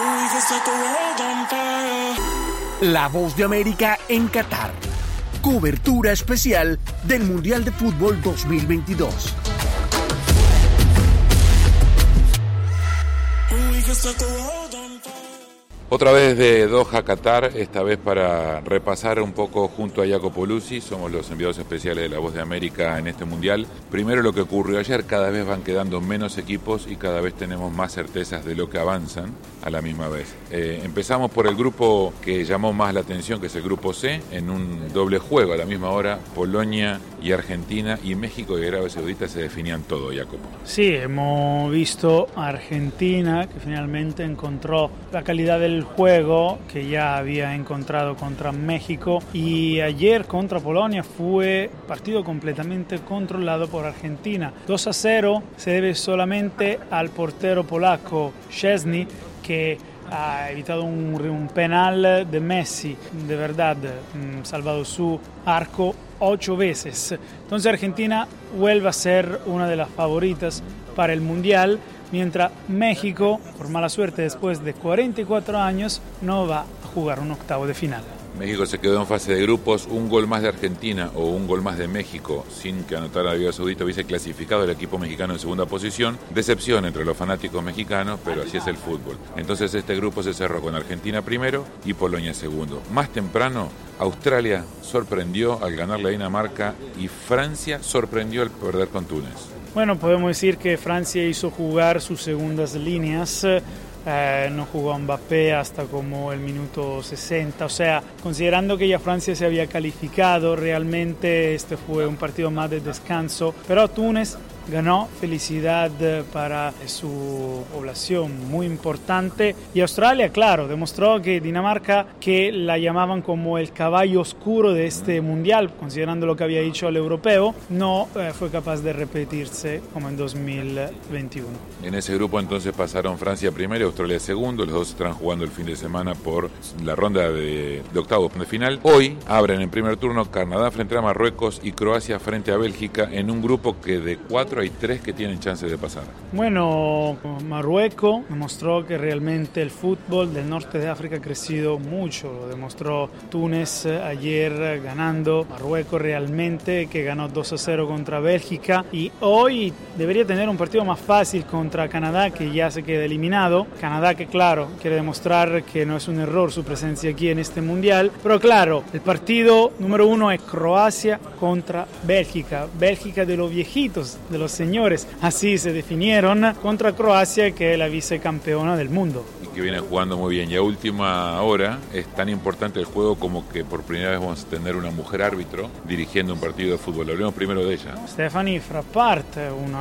La Voz de América en Qatar. Cobertura especial del Mundial de Fútbol 2022. Otra vez de Doha, Qatar, esta vez para repasar un poco junto a Jacopo Luzzi, somos los enviados especiales de La Voz de América en este Mundial. Primero lo que ocurrió ayer, cada vez van quedando menos equipos y cada vez tenemos más certezas de lo que avanzan a la misma vez. Empezamos por el grupo que llamó más la atención, que es el grupo C, en un doble juego a la misma hora, Polonia y Argentina, y México y Arabia Saudita se definían todo, Jacopo. Sí, hemos visto a Argentina que finalmente encontró la calidad del juego que ya había encontrado contra México, y ayer contra Polonia fue partido completamente controlado por Argentina. 2-0 se debe solamente al portero polaco Szczęsny, que ha evitado un penal de Messi, de verdad, salvado su arco 8 veces. Entonces Argentina vuelve a ser una de las favoritas para el Mundial, mientras México, por mala suerte después de 44 años, no va a jugar un octavo de final. México se quedó en fase de grupos, un gol más de Argentina o un gol más de México sin que anotara Arabia Saudita hubiese clasificado el equipo mexicano en segunda posición. Decepción entre los fanáticos mexicanos, pero así es el fútbol. Entonces este grupo se cerró con Argentina primero y Polonia segundo. Más temprano, Australia sorprendió al ganarle a Dinamarca y Francia sorprendió al perder con Túnez. Bueno, podemos decir que Francia hizo jugar sus segundas líneas. No jugó Mbappé hasta como el minuto 60, o sea, considerando que ya Francia se había calificado, realmente este fue un partido más de descanso, pero Túnez ganó, felicidad para su población, muy importante. Y Australia, claro, demostró que Dinamarca, que la llamaban como el caballo oscuro de este mundial, considerando lo que había dicho el europeo, no fue capaz de repetirse como en 2021. En ese grupo entonces pasaron Francia primero y Australia segundo, los dos estarán jugando el fin de semana por la ronda de octavos de final. Hoy abren en primer turno Canadá frente a Marruecos y Croacia frente a Bélgica en un grupo que de 4 hay 3 que tienen chance de pasar. Bueno, Marruecos demostró que realmente el fútbol del norte de África ha crecido mucho. Lo demostró Túnez ayer ganando. Marruecos realmente que ganó 2-0 contra Bélgica. Y hoy debería tener un partido más fácil contra Canadá, que ya se queda eliminado. Canadá que, claro, quiere demostrar que no es un error su presencia aquí en este mundial. Pero claro, el partido número 1 es Croacia contra Bélgica. Bélgica de los viejitos, de los señores, así se definieron, contra Croacia, que es la vicecampeona del mundo. Y que viene jugando muy bien. Y a última hora es tan importante el juego como que por primera vez vamos a tener una mujer árbitro dirigiendo un partido de fútbol. Hablemos primero de ella. Stephanie Frappart,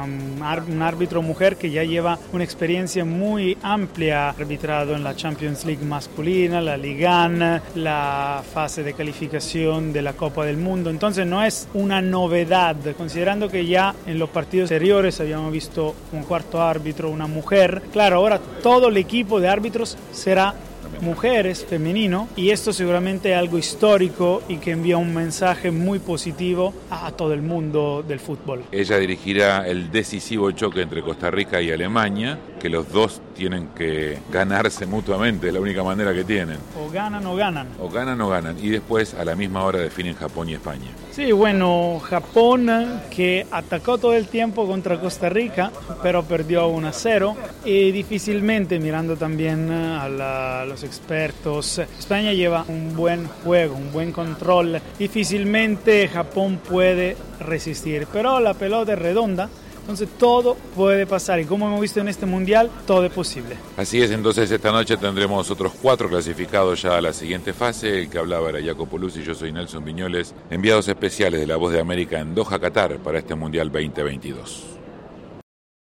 un árbitro mujer que ya lleva una experiencia muy amplia, arbitrado en la Champions League masculina, la Liga 1, la fase de calificación de la Copa del Mundo. Entonces no es una novedad, considerando que ya en los partidos anteriores habíamos visto un cuarto árbitro, una mujer. Claro, ahora todo el equipo de árbitros será mujeres, femenino, y esto seguramente es algo histórico y que envía un mensaje muy positivo a todo el mundo del fútbol. Ella dirigirá el decisivo choque entre Costa Rica y Alemania, que los dos tienen que ganarse mutuamente, es la única manera que tienen. O ganan o ganan. O ganan o ganan, y después a la misma hora definen Japón y España. Sí, bueno, Japón que atacó todo el tiempo contra Costa Rica, pero perdió 1-0, y difícilmente, mirando también a los expertos, España lleva un buen juego, un buen control, difícilmente Japón puede resistir, pero la pelota es redonda. Entonces todo puede pasar y como hemos visto en este mundial, todo es posible. Así es, entonces esta noche tendremos otros 4 clasificados ya a la siguiente fase. El que hablaba era Jacopo Luzzi, yo soy Nelson Viñoles, enviados especiales de La Voz de América en Doha, Qatar para este Mundial 2022.